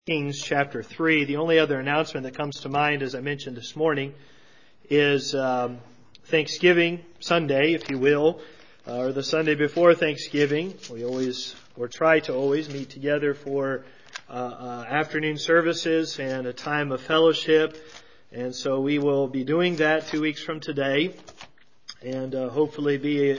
Kings chapter 3. The only other announcement that comes to mind, as I mentioned this morning, is Thanksgiving Sunday, if you will, or the Sunday before Thanksgiving. We always, or try to always, meet together for afternoon services and a time of fellowship. And so we will be doing that 2 weeks from today, and hopefully be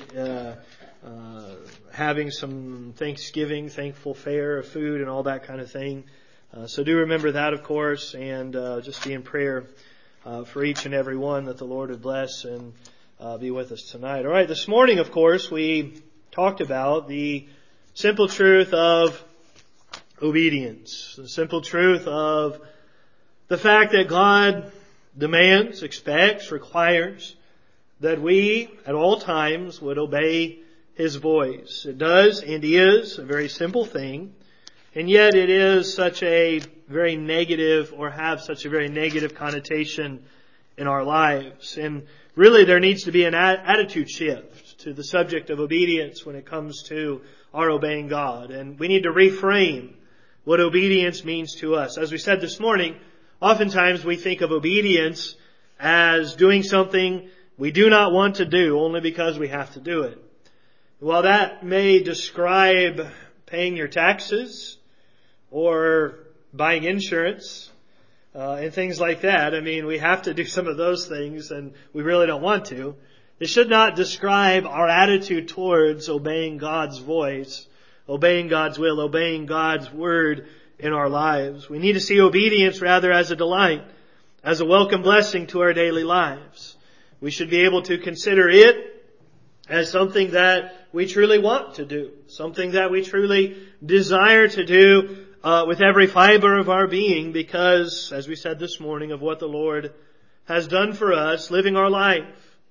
having some Thanksgiving, thankful fare of food and all that kind of thing. So do remember that, of course, and just be in prayer for each and every one that the Lord would bless and be with us tonight. All right, this morning, of course, we talked about the simple truth of obedience, the simple truth of the fact that God demands, expects, requires that we at all times would obey His voice. It does and is a very simple thing. And yet it is such a very negative, or have such a very negative connotation in our lives. And really there needs to be an attitude shift to the subject of obedience when it comes to our obeying God. And we need to reframe what obedience means to us. As we said this morning, oftentimes we think of obedience as doing something we do not want to do only because we have to do it. While that may describe paying your taxes, or buying insurance, and things like that. I mean, we have to do some of those things and we really don't want to. It should not describe our attitude towards obeying God's voice, obeying God's will, obeying God's word in our lives. We need to see obedience rather as a delight, as a welcome blessing to our daily lives. We should be able to consider it as something that we truly want to do, something that we truly desire to do with every fiber of our being, because, as we said this morning, of what the Lord has done for us, living our life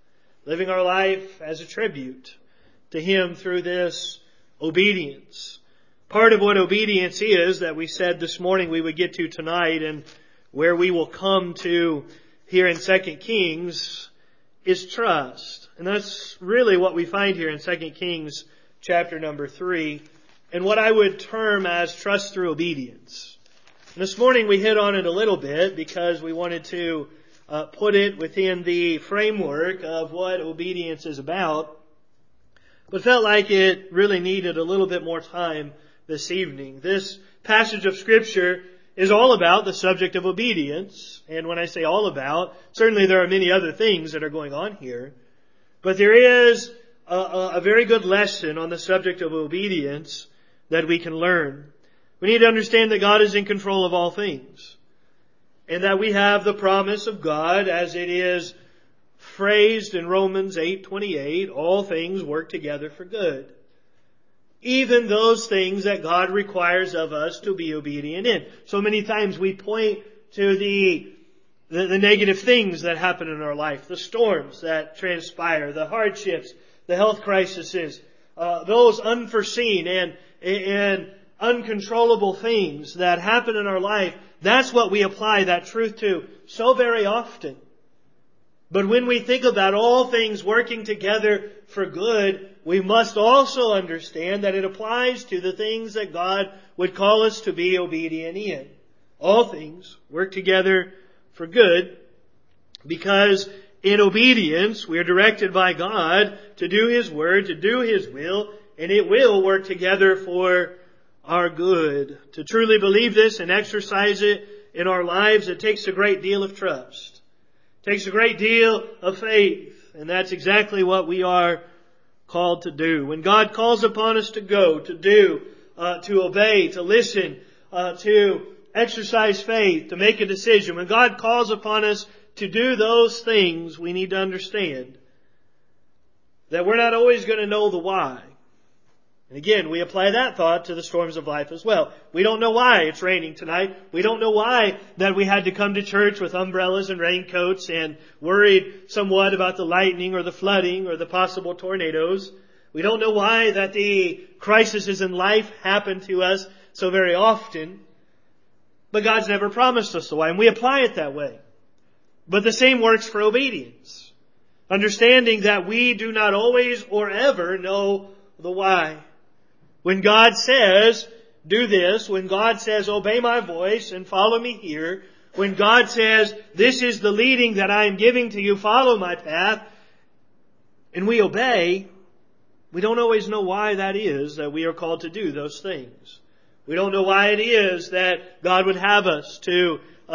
as a tribute to Him through this obedience. Part of what obedience is that we said this morning we would get to tonight, and where we will come to here in 2 Kings, is trust. And that's really what we find here in 2 Kings chapter number 3. And what I would term as trust through obedience. And this morning we hit on it a little bit because we wanted to put it within the framework of what obedience is about. But felt like it really needed a little bit more time this evening. This passage of Scripture is all about the subject of obedience. And when I say all about, certainly there are many other things that are going on here. But there is a very good lesson on the subject of obedience that we can learn. We need to understand that God is in control of all things. And that we have the promise of God as it is phrased in Romans 8:28, all things work together for good. Even those things that God requires of us to be obedient in. So many times we point to the negative things that happen in our life, the storms that transpire, the hardships, the health crises, those unforeseen and uncontrollable things that happen in our life. That's what we apply that truth to so very often. But when we think about all things working together for good, we must also understand that it applies to the things that God would call us to be obedient in. All things work together for good because in obedience we are directed by God to do His word, to do His will, and it will work together for our good. To truly believe this and exercise it in our lives, it takes a great deal of trust. It takes a great deal of faith. And that's exactly what we are called to do. When God calls upon us to go, to do, to obey, to listen, to exercise faith, to make a decision, when God calls upon us to do those things, we need to understand that we're not always going to know the why. And again, we apply that thought to the storms of life as well. We don't know why it's raining tonight. We don't know why that we had to come to church with umbrellas and raincoats and worried somewhat about the lightning or the flooding or the possible tornadoes. We don't know why that the crises in life happen to us so very often. But God's never promised us the why, and we apply it that way. But the same works for obedience. Understanding that we do not always or ever know the why. When God says, do this, when God says, obey my voice and follow me here, when God says, this is the leading that I am giving to you, follow my path, and we obey, we don't always know why that is that we are called to do those things. We don't know why it is that God would have us to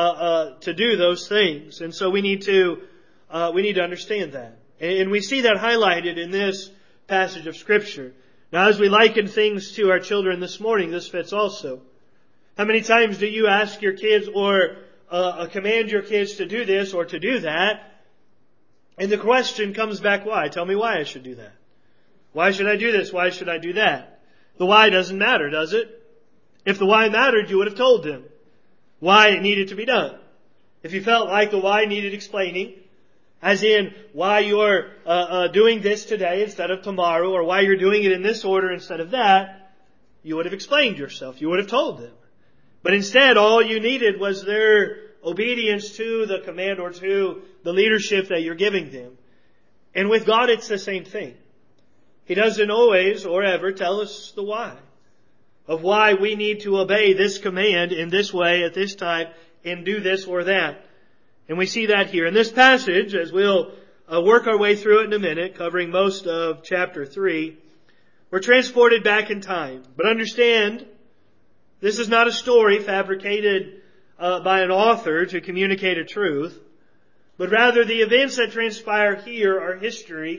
do those things. And so we need to understand that. And we see that highlighted in this passage of Scripture. Now, as we liken things to our children this morning, this fits also. How many times do you ask your kids or command your kids to do this or to do that? And the question comes back, why? Tell me why I should do that. Why should I do this? Why should I do that? The why doesn't matter, does it? If the why mattered, you would have told them why it needed to be done. If you felt like the why needed explaining, as in why you're doing this today instead of tomorrow, or why you're doing it in this order instead of that, you would have explained yourself. You would have told them. But instead, all you needed was their obedience to the command or to the leadership that you're giving them. And with God, it's the same thing. He doesn't always or ever tell us the why of why we need to obey this command in this way at this time and do this or that. And we see that here in this passage, as we'll work our way through it in a minute, covering most of chapter 3. We're transported back in time. But understand, this is not a story fabricated by an author to communicate a truth, but rather the events that transpire here are history,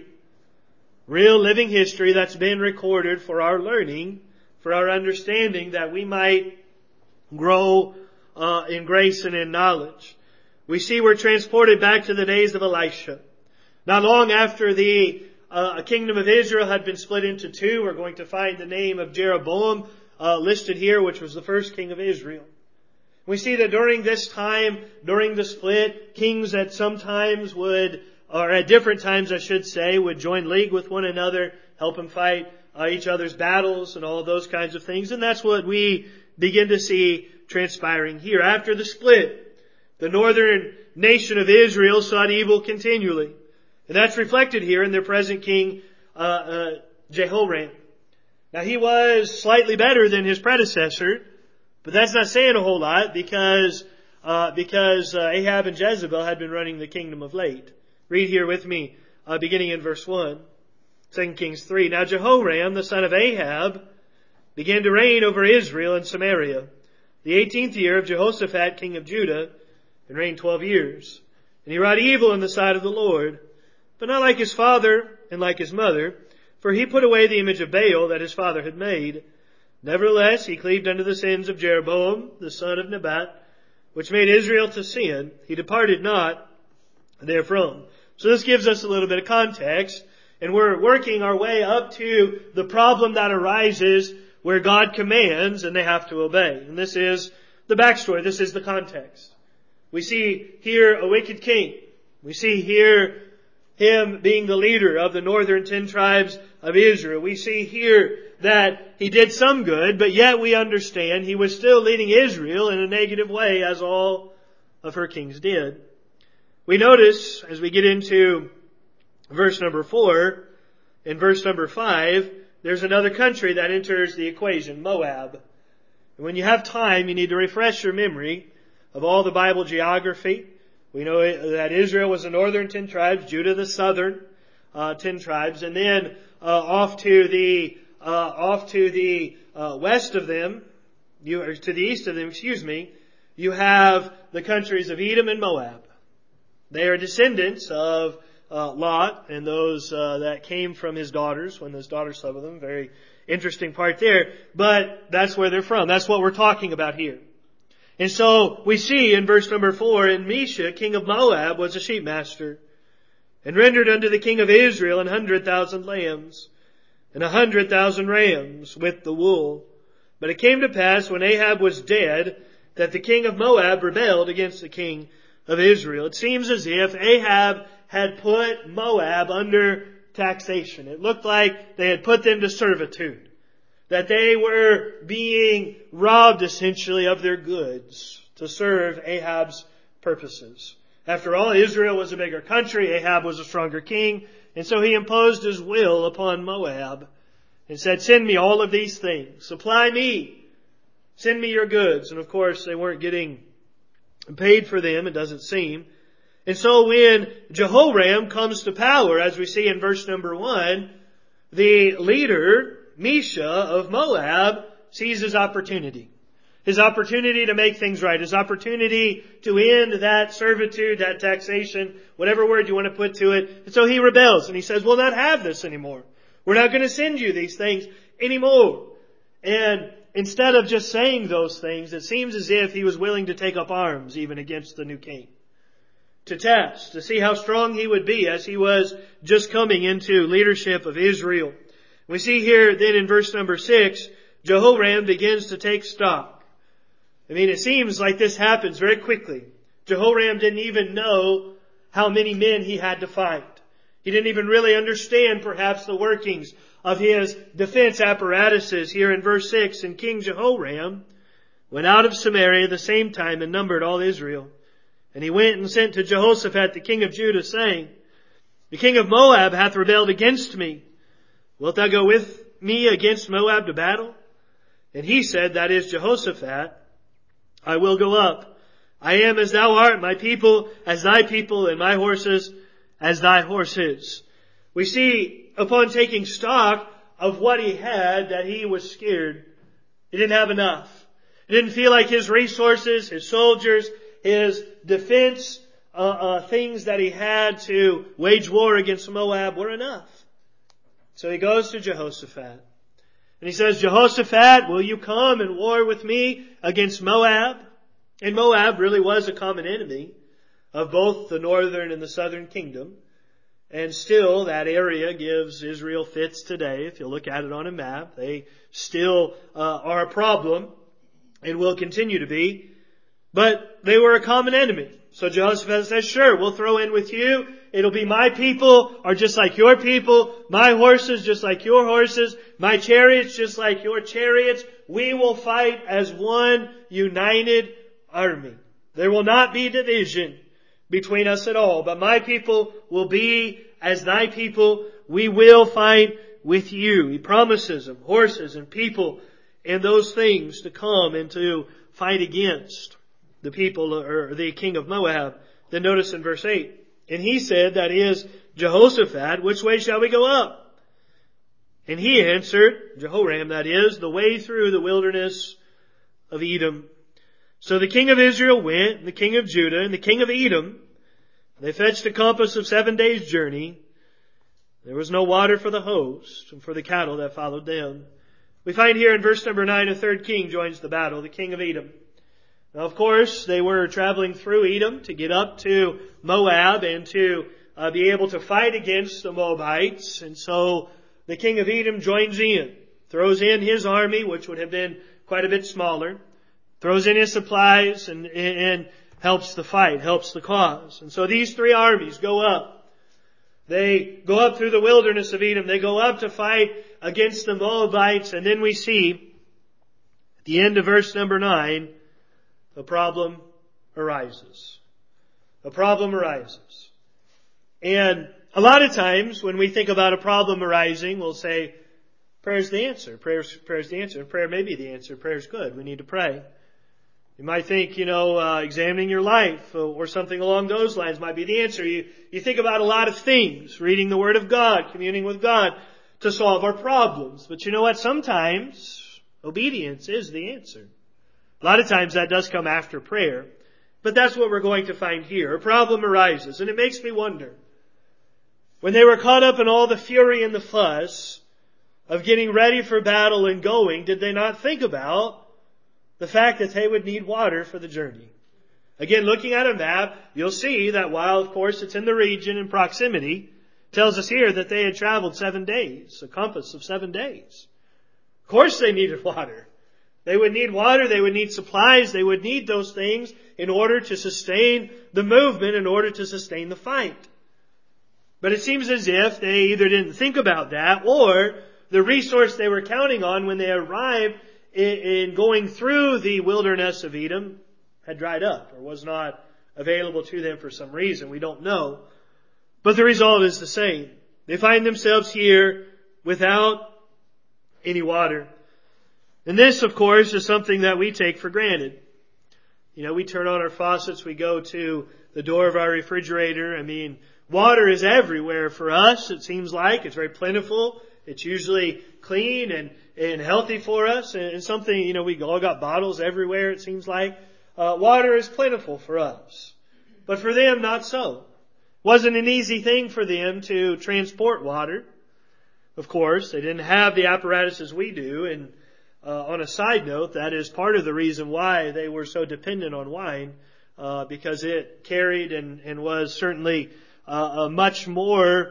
real living history that's been recorded for our learning, for our understanding, that we might grow in grace and in knowledge. We see we're transported back to the days of Elisha. Not long after the kingdom of Israel had been split into two, we're going to find the name of Jeroboam listed here, which was the first king of Israel. We see that during this time, during the split, kings at sometimes would, or at different times I should say, would join league with one another, help them fight each other's battles and all of those kinds of things. And that's what we begin to see transpiring here. After the split, the northern nation of Israel sought evil continually. And that's reflected here in their present king, Jehoram. Now he was slightly better than his predecessor, but that's not saying a whole lot because Ahab and Jezebel had been running the kingdom of late. Read here with me, beginning in verse 1. 2 Kings 3. Now Jehoram, the son of Ahab, began to reign over Israel and Samaria, the 18th year of Jehoshaphat, king of Judah, and reigned 12 years. And he wrought evil in the sight of the Lord, but not like his father and like his mother, for he put away the image of Baal that his father had made. Nevertheless, he cleaved unto the sins of Jeroboam, the son of Nebat, which made Israel to sin. He departed not therefrom. So this gives us a little bit of context. And we're working our way up to the problem that arises where God commands and they have to obey. And this is the backstory. This is the context. We see here a wicked king. We see here him being the leader of the northern 10 tribes of Israel. We see here that he did some good, but yet we understand he was still leading Israel in a negative way, as all of her kings did. We notice, as we get into verse number 4, in verse number 5, there's another country that enters the equation, Moab. And when you have time, you need to refresh your memory of all the Bible geography. We know that Israel was the northern 10 tribes, Judah the southern 10 tribes, and then off to the west of them, to the east of them, you have the countries of Edom and Moab. They are descendants of Lot and those that came from his daughters when his daughters slept with him. Very interesting part there. But that's where they're from. That's what we're talking about here. And so we see in verse number 4, and Mesha, king of Moab, was a sheep master, and rendered unto the king of Israel 100,000 lambs, and 100,000 rams with the wool. But it came to pass, when Ahab was dead, that the king of Moab rebelled against the king of Israel. It seems as if Ahab had put Moab under taxation. It looked like they had put them to servitude. That they were being robbed essentially of their goods to serve Ahab's purposes. After all, Israel was a bigger country, Ahab was a stronger king, and so he imposed his will upon Moab and said, send me all of these things. Supply me Send me your goods. And of course, they weren't getting paid for them, it doesn't seem. And so when Jehoram comes to power, as we see in verse number 1, the leader, Mesha of Moab, sees his opportunity. His opportunity to make things right. His opportunity to end that servitude, that taxation, whatever word you want to put to it. And so he rebels and he says, we'll not have this anymore. We're not going to send you these things anymore. And instead of just saying those things, it seems as if he was willing to take up arms even against the new king. To test, to see how strong he would be as he was just coming into leadership of Israel. We see here then in verse number 6, Jehoram begins to take stock. I mean, it seems like this happens very quickly. Jehoram didn't even know how many men he had to fight. He didn't even really understand perhaps the workings of his defense apparatuses here in verse 6. And King Jehoram went out of Samaria at the same time and numbered all Israel. And he went and sent to Jehoshaphat the king of Judah, saying, the king of Moab hath rebelled against me. Wilt thou go with me against Moab to battle? And he said, that is Jehoshaphat, I will go up. I am as thou art, my people as thy people, and my horses as thy horses. We see upon taking stock of what he had that he was scared. He didn't have enough. He didn't feel like his resources, his soldiers, his defense, things that he had to wage war against Moab were enough. So he goes to Jehoshaphat. And he says, Jehoshaphat, will you come and war with me against Moab? And Moab really was a common enemy of both the northern and the southern kingdom. And still that area gives Israel fits today. If you look at it on a map, they still are a problem and will continue to be. But they were a common enemy. So Jehoshaphat says, sure, we'll throw in with you. It'll be my people are just like your people. My horses just like your horses. My chariots just like your chariots. We will fight as one united army. There will not be division between us at all. But my people will be as thy people. We will fight with you. He promises them horses and people and those things to come and to fight against the people or the king of Moab. Then notice in verse 8. And he said, that is Jehoshaphat, which way shall we go up? And he answered, Jehoram that is, the way through the wilderness of Edom. So the king of Israel went, and the king of Judah, and the king of Edom. They fetched a compass of 7 days' journey. There was no water for the host, and for the cattle that followed them. We find here in verse number 9, a third king joins the battle, the king of Edom. Now, of course, they were traveling through Edom to get up to Moab and to be able to fight against the Moabites. And so the king of Edom joins in, throws in his army, which would have been quite a bit smaller, throws in his supplies and helps the fight, helps the cause. And so these three armies go up. They go up through the wilderness of Edom. They go up to fight against the Moabites. And then we see at the end of verse number 9, a problem arises. A problem arises. And a lot of times when we think about a problem arising, we'll say, prayer's the answer. Prayer's the answer. Prayer may be the answer. Prayer's good. We need to pray. You might think, examining your life or something along those lines might be the answer. You think about a lot of things, reading the Word of God, communing with God to solve our problems. But you know what? Sometimes obedience is the answer. A lot of times that does come after prayer. But that's what we're going to find here. A problem arises. And it makes me wonder. When they were caught up in all the fury and the fuss of getting ready for battle and going, did they not think about the fact that they would need water for the journey? Again, looking at a map, you'll see that while, of course, it's in the region in proximity, it tells us here that they had traveled 7 days, a compass of 7 days. Of course they needed water. They would need water, they would need supplies, they would need those things in order to sustain the movement, in order to sustain the fight. But it seems as if they either didn't think about that, or the resource they were counting on when they arrived in going through the wilderness of Edom had dried up, or was not available to them for some reason. We don't know. But the result is the same. They find themselves here without any water. And this, of course, is something that we take for granted. We turn on our faucets, we go to the door of our refrigerator. Water is everywhere for us, it seems like. It's very plentiful. It's usually clean and healthy for us. And something, we all got bottles everywhere, it seems like. Water is plentiful for us. But for them, not so. Wasn't an easy thing for them to transport water. Of course, they didn't have the apparatuses we do. And on a side note, that is part of the reason why they were so dependent on wine, because it carried and was certainly much more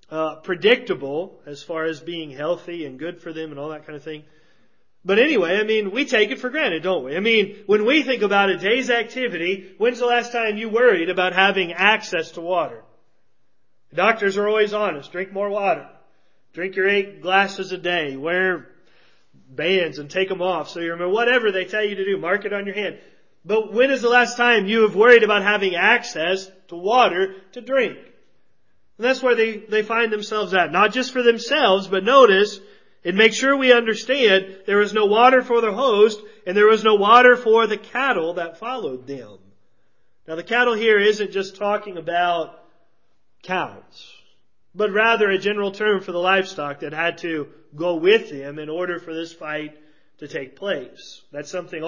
predictable as far as being healthy and good for them and all that kind of thing. But anyway, we take it for granted, don't we? When we think about a day's activity, when's the last time you worried about having access to water? Doctors are always honest. Drink more water. Drink your 8 glasses a day. Wear bands and take them off so you remember whatever they tell you to do. Mark it on your hand. But when is the last time you have worried about having access to water to drink? And that's where they find themselves at. Not just for themselves, but notice, and make sure we understand, there was no water for the host, and there was no water for the cattle that followed them. Now the cattle here isn't just talking about cows, but rather a general term for the livestock that had to go with them in order for this fight to take place. That's something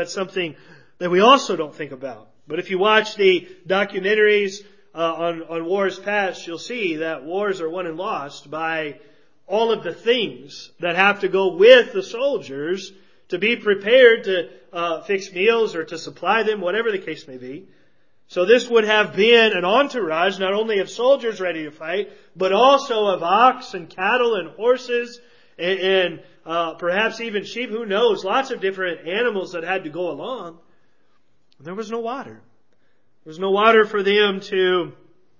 that we also don't think about. But if you watch the documentaries on wars past, you'll see that wars are won and lost by all of the things that have to go with the soldiers to be prepared to fix meals or to supply them, whatever the case may be. So this would have been an entourage not only of soldiers ready to fight, but also of ox and cattle and horses and perhaps even sheep. Who knows? Lots of different animals that had to go along. There was no water. There was no water for them to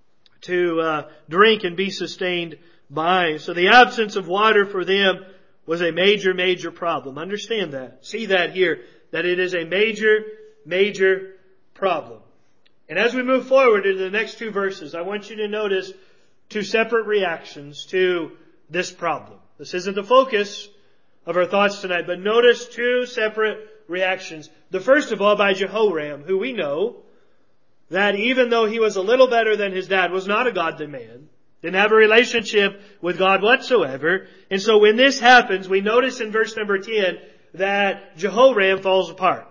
drink and be sustained by. So the absence of water for them was a major, major problem. Understand that. See that here, that it is a major, major problem. And as we move forward into the next 2 verses, I want you to notice 2 separate reactions to this problem. This isn't the focus of our thoughts tonight, but notice 2 separate reactions. The first of all by Jehoram, who we know that even though he was a little better than his dad, was not a godly man, didn't have a relationship with God whatsoever. And so when this happens, we notice in verse number 10 that Jehoram falls apart.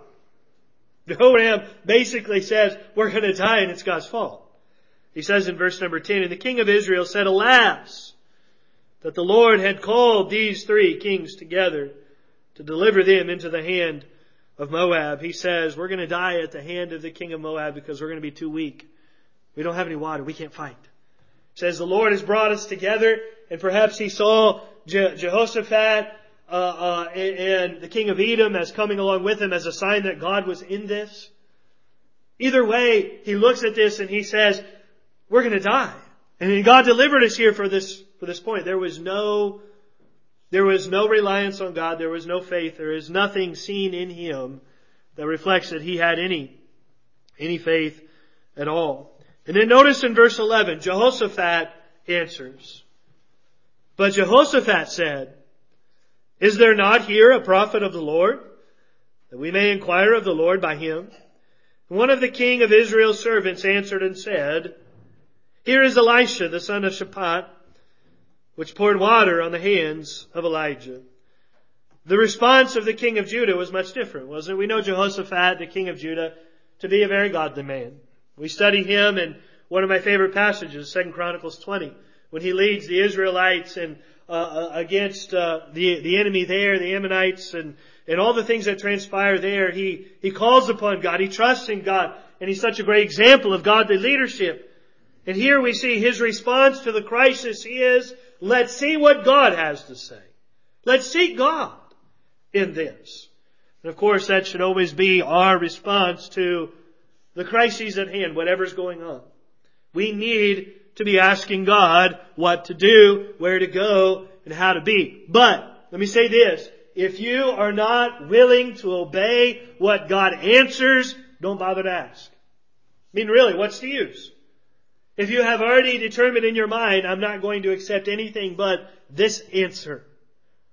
Jehoram basically says, we're going to die and it's God's fault. He says in verse number 10, and the king of Israel said, alas, that the Lord had called these 3 kings together to deliver them into the hand of Moab. He says, we're going to die at the hand of the king of Moab because we're going to be too weak. We don't have any water. We can't fight. He says, the Lord has brought us together, and perhaps he saw Jehoshaphat and the king of Edom as coming along with him as a sign that God was in this. Either way, he looks at this and he says, we're going to die. And God delivered us here for this point. There was no reliance on God. There was no faith. There is nothing seen in him that reflects that he had any faith at all. And then notice in verse 11, Jehoshaphat answers. But Jehoshaphat said, is there not here a prophet of the Lord, that we may inquire of the Lord by him? And one of the king of Israel's servants answered and said, here is Elisha, the son of Shaphat, which poured water on the hands of Elijah. The response of the king of Judah was much different, wasn't it? We know Jehoshaphat, the king of Judah, to be a very godly man. We study him in one of my favorite passages, 2 Chronicles 20, when he leads the Israelites and against the enemy there, the Ammonites, and all the things that transpire there. He calls upon God. He trusts in God. And he's such a great example of godly leadership. And here we see his response to the crisis is, let's see what God has to say. Let's seek God in this. And of course, that should always be our response to the crises at hand, whatever's going on. We need to be asking God what to do, where to go, and how to be. But, let me say this. If you are not willing to obey what God answers, don't bother to ask. Really, what's the use? If you have already determined in your mind, I'm not going to accept anything but this answer.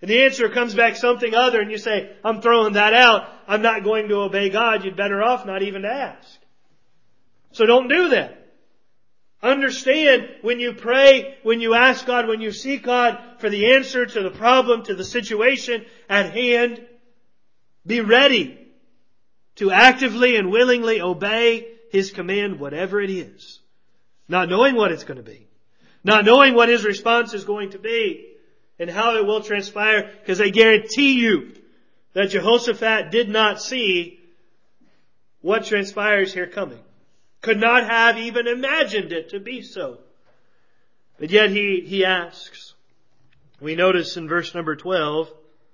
and the answer comes back something other, and you say, I'm throwing that out, I'm not going to obey God, you'd better off not even to ask. So don't do that. Understand, when you pray, when you ask God, when you seek God for the answer to the problem, to the situation at hand, be ready to actively and willingly obey His command, whatever it is. Not knowing what it's going to be. Not knowing what His response is going to be and how it will transpire, because I guarantee you that Jehoshaphat did not see what transpires here coming. Could not have even imagined it to be so. But yet he asks. We notice in verse number 12,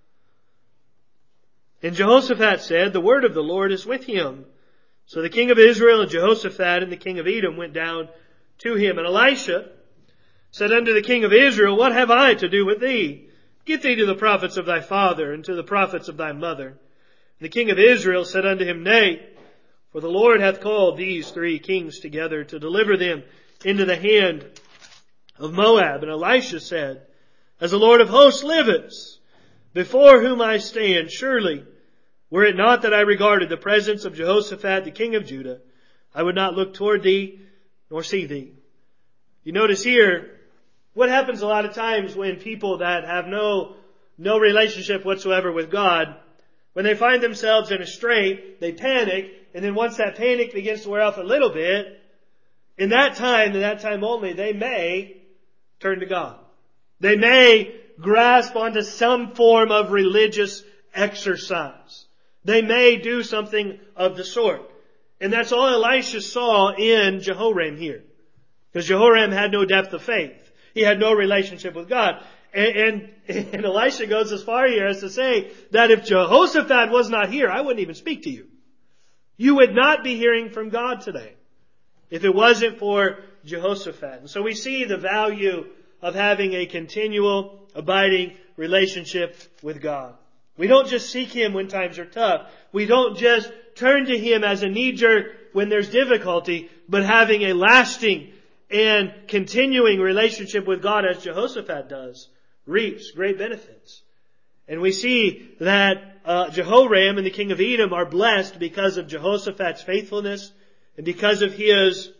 and Jehoshaphat said, the word of the Lord is with him. So the king of Israel and Jehoshaphat and the king of Edom went down to him. And Elisha said unto the king of Israel, what have I to do with thee? Get thee to the prophets of thy father and to the prophets of thy mother. And the king of Israel said unto him, nay, for the Lord hath called these 3 kings together to deliver them into the hand of Moab. And Elisha said, as the Lord of hosts liveth, before whom I stand, surely, were it not that I regarded the presence of Jehoshaphat, the king of Judah, I would not look toward thee, nor see thee. You notice here, what happens a lot of times when people that have no relationship whatsoever with God, when they find themselves in a strait, they panic, and then once that panic begins to wear off a little bit, in that time only, they may turn to God. They may grasp onto some form of religious exercise. They may do something of the sort. And that's all Elisha saw in Jehoram here. Because Jehoram had no depth of faith. He had no relationship with God. And Elisha goes as far here as to say that if Jehoshaphat was not here, I wouldn't even speak to you. You would not be hearing from God today if it wasn't for Jehoshaphat. And so we see the value of having a continual, abiding relationship with God. We don't just seek Him when times are tough. We don't just turn to Him as a knee-jerk when there's difficulty, but having a lasting and continuing relationship with God as Jehoshaphat does reaps great benefits. And we see that Jehoram and the king of Edom are blessed because of Jehoshaphat's faithfulness and because of his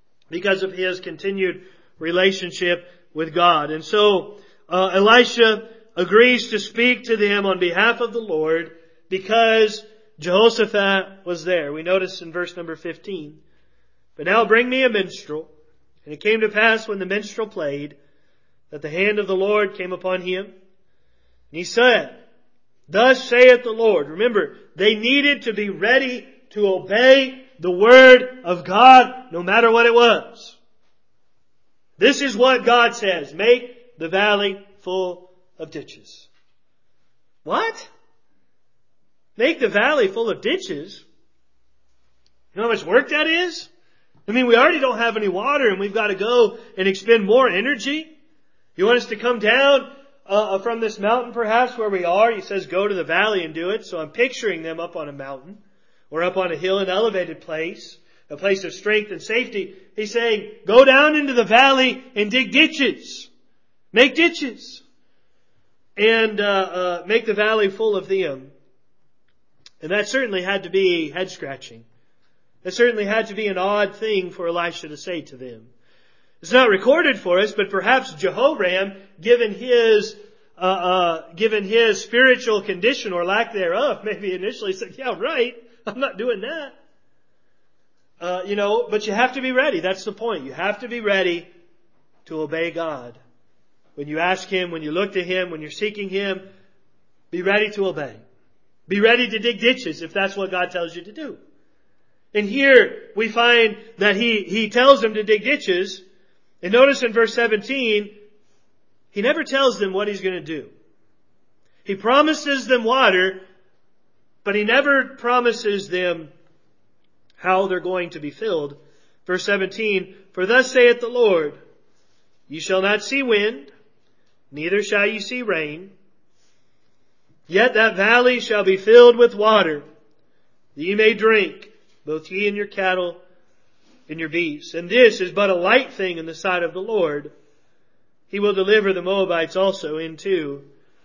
continued relationship with God. And so Elisha agrees to speak to them on behalf of the Lord because Jehoshaphat was there. We notice in verse number 15, but now bring me a minstrel. And it came to pass when the minstrel played that the hand of the Lord came upon him. And he said, thus saith the Lord. Remember, they needed to be ready to obey the word of God no matter what it was. This is what God says. Make the valley full of ditches. What? Make the valley full of ditches? You know how much work that is? I mean, we already don't have any water and we've got to go and expend more energy. You want us to come down from this mountain perhaps where we are? He says go to the valley and do it. So I'm picturing them up on a mountain or up on a hill, an elevated place, a place of strength and safety. He's saying go down into the valley and dig ditches. Make ditches. And make the valley full of them. And that certainly had to be head scratching. That certainly had to be an odd thing for Elisha to say to them. It's not recorded for us, but perhaps Jehoram, given his spiritual condition or lack thereof, maybe initially said, yeah, right, I'm not doing that. But you have to be ready. That's the point. You have to be ready to obey God. When you ask Him, when you look to Him, when you're seeking Him, be ready to obey. Be ready to dig ditches if that's what God tells you to do. And here we find that he tells them to dig ditches. And notice in verse 17, He never tells them what He's going to do. He promises them water, but He never promises them how they're going to be filled. Verse 17, for thus saith the Lord, ye shall not see wind, neither shall ye see rain. Yet that valley shall be filled with water, that ye may drink, both ye and your cattle and your beasts. And this is but a light thing in the sight of the Lord. He will deliver the Moabites also into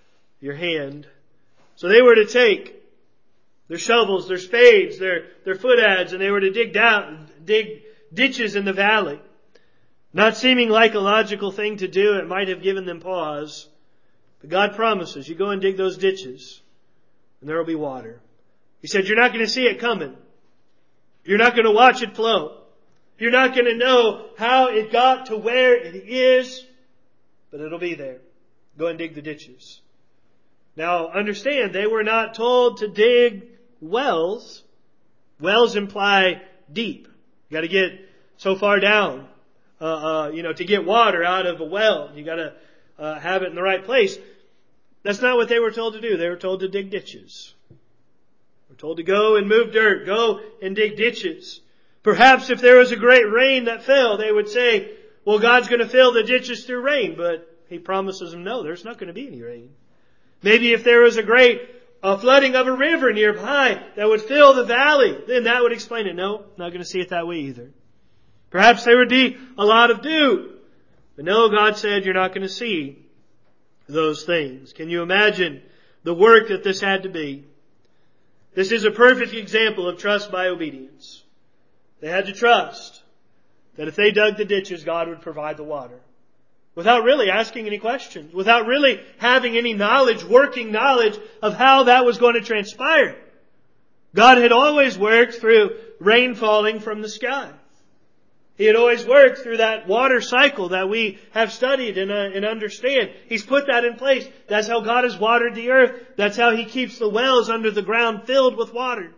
your hand. So they were to take their shovels, their spades, their foot adze, and they were to dig ditches in the valley. Not seeming like a logical thing to do, it might have given them pause. But God promises, you go and dig those ditches, and there will be water. He said, you're not going to see it coming. You're not going to watch it flow. You're not going to know how it got to where it is, but it'll be there. Go and dig the ditches. Now, understand, they were not told to dig wells. Wells imply deep. You got to get so far down, to get water out of a well. You got to have it in the right place. That's not what they were told to do. They were told to dig ditches. They were told to go and move dirt. Go and dig ditches. Perhaps if there was a great rain that fell, they would say, well, God's going to fill the ditches through rain. But He promises them, no, there's not going to be any rain. Maybe if there was a great flooding of a river nearby that would fill the valley, then that would explain it. No, not going to see it that way either. Perhaps there would be a lot of dew. But no, God said you're not going to see those things. Can you imagine the work that this had to be? This is a perfect example of trust by obedience. They had to trust that if they dug the ditches, God would provide the water. Without really asking any questions. Without really having any knowledge, working knowledge of how that was going to transpire. God had always worked through rain falling from the sky. He had always worked through that water cycle that we have studied and understand. He's put that in place. That's how God has watered the earth. That's how He keeps the wells under the ground filled with water.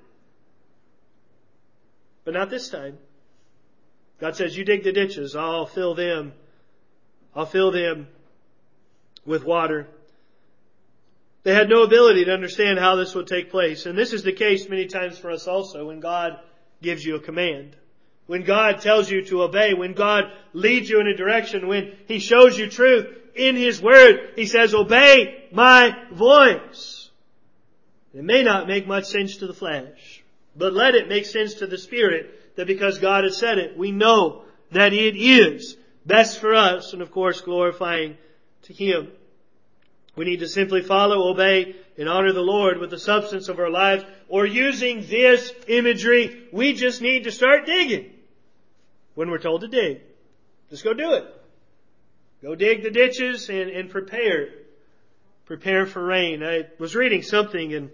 But not this time. God says, you dig the ditches, I'll fill them with water. They had no ability to understand how this would take place. And this is the case many times for us also when God gives you a command. When God tells you to obey, when God leads you in a direction, when He shows you truth in His Word, He says, obey my voice. It may not make much sense to the flesh, but let it make sense to the Spirit, that because God has said it, we know that it is best for us, and of course glorifying to Him. We need to simply follow, obey, and honor the Lord with the substance of our lives. Or using this imagery, we just need to start digging. When we're told to dig, just go do it. Go dig the ditches and prepare. Prepare for rain. I was reading something and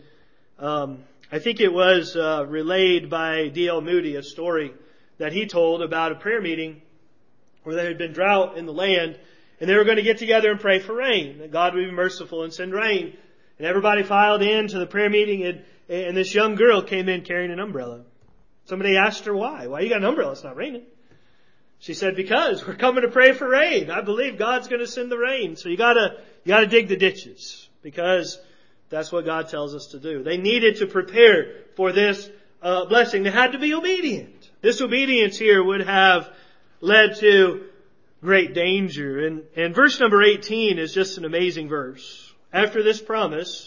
I think it was relayed by D.L. Moody, a story that he told about a prayer meeting where there had been drought in the land and they were going to get together and pray for rain, that God would be merciful and send rain. And everybody filed into the prayer meeting and this young girl came in carrying an umbrella. Somebody asked her why. Why you got an umbrella? It's not raining. She said, because we're coming to pray for rain. I believe God's going to send the rain. So you gotta dig the ditches because that's what God tells us to do. They needed to prepare for this blessing. They had to be obedient. This obedience here would have led to great danger. And verse number 18 is just an amazing verse. After this promise,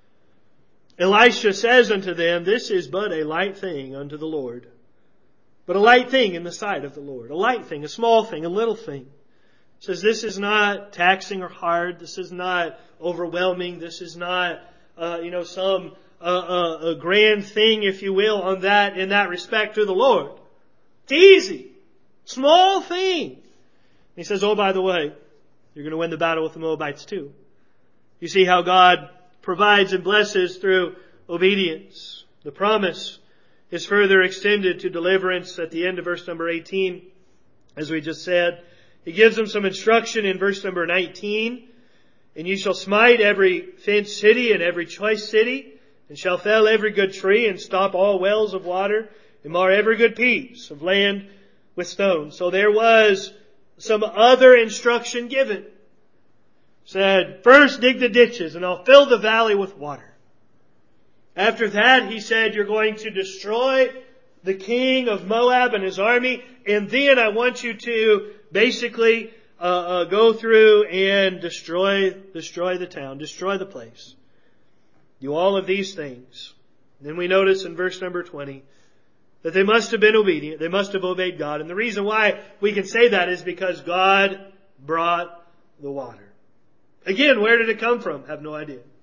Elisha says unto them, this is but a light thing unto the Lord. But a light thing in the sight of the Lord. A light thing, a small thing, a little thing. It says this is not taxing or hard. This is not overwhelming. This is not, some a grand thing, if you will, in that respect to the Lord. It's easy. Small thing. And he says, oh, by the way, you're going to win the battle with the Moabites too. You see how God provides and blesses through obedience. The promise is further extended to deliverance at the end of verse number 18. As we just said, He gives them some instruction in verse number 19. And you shall smite every fenced city and every choice city, and shall fell every good tree, and stop all wells of water, and mar every good piece of land with stones. So there was some other instruction given. Said, first dig the ditches, and I'll fill the valley with water. After that, He said, you're going to destroy the king of Moab and his army. And then I want you to basically go through and destroy the town, destroy the place. Do all of these things. And then we notice in verse number 20 that they must have been obedient. They must have obeyed God. And the reason why we can say that is because God brought the water. Again, where did it come from? Have no idea.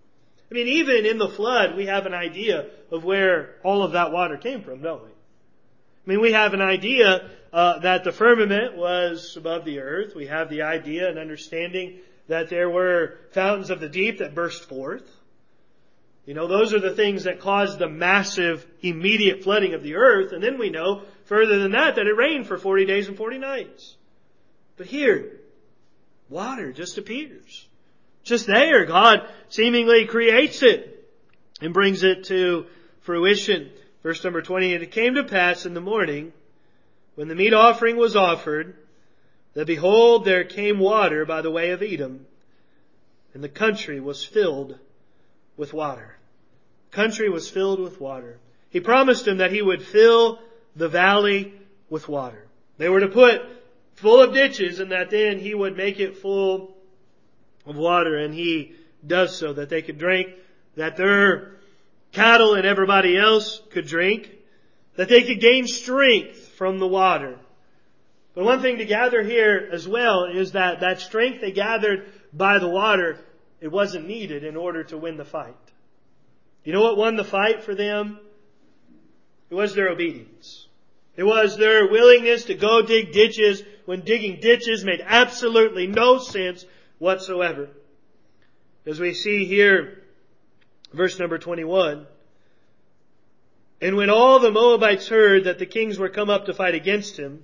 I mean, even in the flood, we have an idea of where all of that water came from, don't we? I mean, we have an idea that the firmament was above the earth. We have the idea and understanding that there were fountains of the deep that burst forth. You know, those are the things that caused the massive, immediate flooding of the earth. And then we know, further than that it rained for 40 days and 40 nights. But here, water just appears. Just there, God seemingly creates it and brings it to fruition. Verse number 20, and it came to pass in the morning, when the meat offering was offered, that behold, there came water by the way of Edom, and the country was filled with water. The country was filled with water. He promised him that he would fill the valley with water. They were to put full of ditches, and that then he would make it full of water, and he does so that they could drink, that their cattle and everybody else could drink, that they could gain strength from the water. But one thing to gather here as well is that that strength they gathered by the water, it wasn't needed in order to win the fight. You know what won the fight for them? It was their obedience. It was their willingness to go dig ditches when digging ditches made absolutely no sense whatsoever. As we see here, verse number 21, and when all the Moabites heard that the kings were come up to fight against them,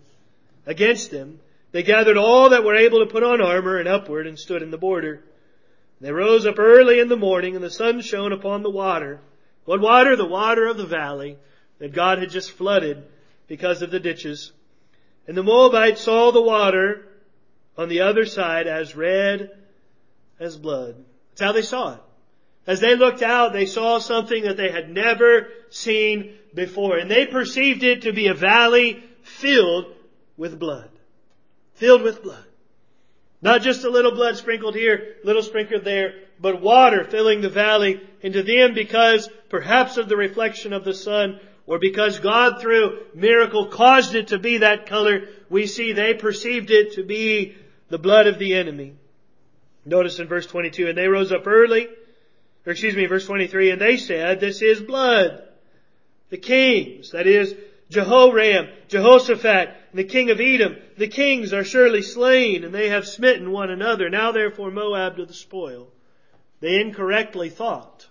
they gathered all that were able to put on armor and upward and stood in the border. They rose up early in the morning, and the sun shone upon the water. What water? The water of the valley that God had just flooded because of the ditches. And the Moabites saw the water on the other side as red as blood. That's how they saw it. As they looked out, they saw something that they had never seen before. And they perceived it to be a valley filled with blood. Filled with blood. Not just a little blood sprinkled here, little sprinkled there, but water filling the valley. And to them, because perhaps of the reflection of the sun, or because God through miracle caused it to be that color, we see they perceived it to be the blood of the enemy. Notice in verse 22, and they rose up early, verse 23, and they said, this is blood. The kings, that is, Jehoram, Jehoshaphat, and the king of Edom, the kings are surely slain, and they have smitten one another. Now therefore Moab to the spoil. They incorrectly thought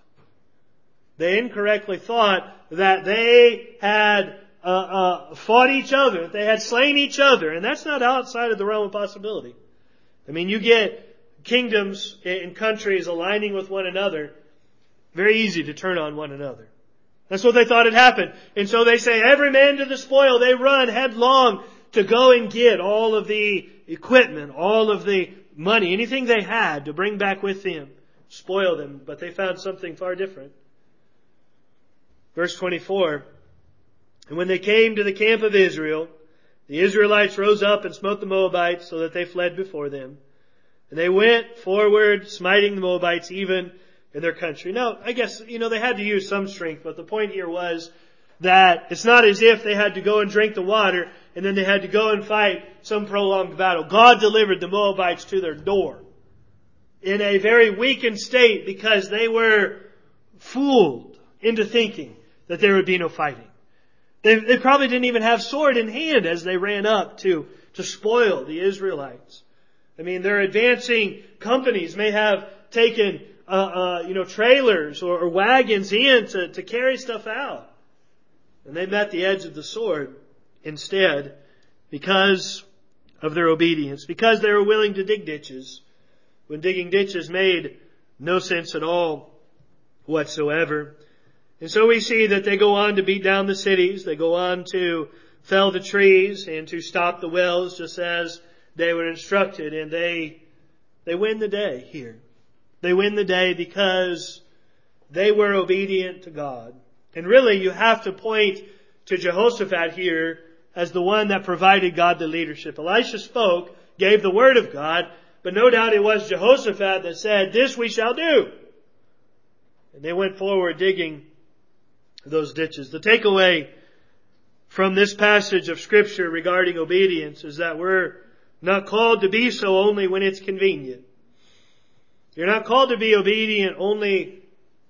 that they had fought each other, that they had slain each other, and that's not outside of the realm of possibility. I mean, you get kingdoms and countries aligning with one another, very easy to turn on one another. That's what they thought had happened. And so they say, every man to the spoil. They run headlong to go and get all of the equipment, all of the money, anything they had to bring back with them, spoil them. But they found something far different. Verse 24, and when they came to the camp of Israel, the Israelites rose up and smote the Moabites so that they fled before them. And they went forward, smiting the Moabites even in their country. Now, I guess, they had to use some strength, but the point here was that it's not as if they had to go and drink the water and then they had to go and fight some prolonged battle. God delivered the Moabites to their door in a very weakened state because they were fooled into thinking that there would be no fighting. They probably didn't even have sword in hand as they ran up to spoil the Israelites. I mean, their advancing companies may have taken, trailers or wagons in to carry stuff out. And they met the edge of the sword instead because of their obedience, because they were willing to dig ditches when digging ditches made no sense at all whatsoever. And so we see that they go on to beat down the cities. They go on to fell the trees and to stop the wells just as they were instructed. And they win the day here. They win the day because they were obedient to God. And really you have to point to Jehoshaphat here as the one that provided God the leadership. Elisha spoke, gave the word of God, but no doubt it was Jehoshaphat that said, this we shall do. And they went forward digging those ditches. The takeaway from this passage of Scripture regarding obedience is that we're not called to be so only when it's convenient. You're not called to be obedient only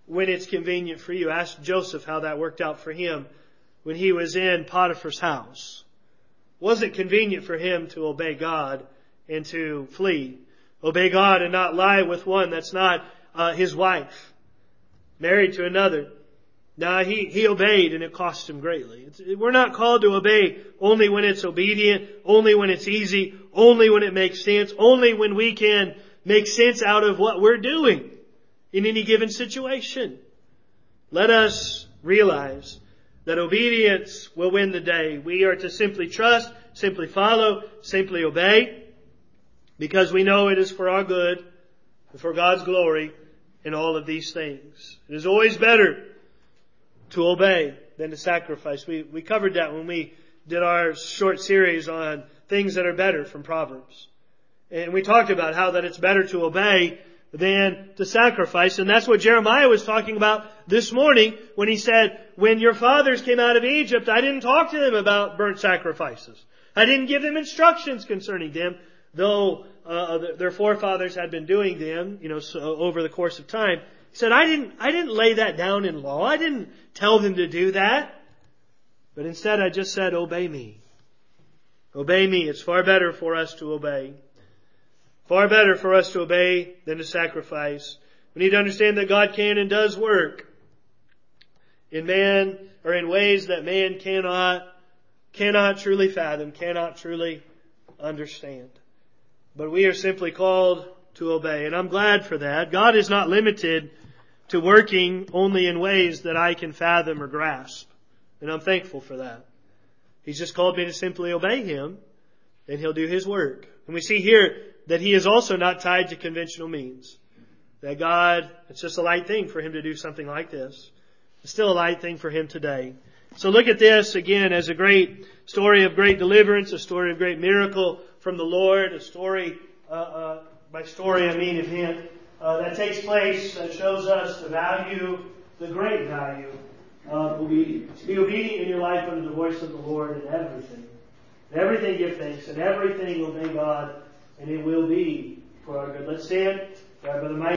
when it's convenient for you. Ask Joseph how that worked out for him when he was in Potiphar's house. Was it convenient for him to obey God and to flee? Obey God and not lie with one that's not his wife, married to another. No, he obeyed, and it cost him greatly. We're not called to obey only when it's obedient, only when it's easy, only when it makes sense, only when we can make sense out of what we're doing in any given situation. Let us realize that obedience will win the day. We are to simply trust, simply follow, simply obey, because we know it is for our good and for God's glory in all of these things. It is always better to obey than to sacrifice. We covered that when we did our short series on things that are better from Proverbs. And we talked about how that it's better to obey than to sacrifice. And that's what Jeremiah was talking about this morning when he said, when your fathers came out of Egypt, I didn't talk to them about burnt sacrifices. I didn't give them instructions concerning them, though their forefathers had been doing them, so over the course of time. He said, I didn't lay that down in law. I didn't tell them to do that. But instead I just said, obey me. Obey me. It's far better for us to obey. Far better for us to obey than to sacrifice. We need to understand that God can and does work in man, or in ways that man cannot truly fathom, cannot truly understand. But we are simply called to obey. And I'm glad for that. God is not limited to working only in ways that I can fathom or grasp. And I'm thankful for that. He's just called me to simply obey Him, and He'll do His work. And we see here that He is also not tied to conventional means. That God, it's just a light thing for Him to do something like this. It's still a light thing for Him today. So look at this again as a great story of great deliverance, a story of great miracle from the Lord, a story, by story I mean event, that takes place that shows us the value, the great value of obedience. Be obedient in your life under the voice of the Lord in everything. In everything give thanks, and everything obey God, and it will be for our good. Let's stand. Brother Mike.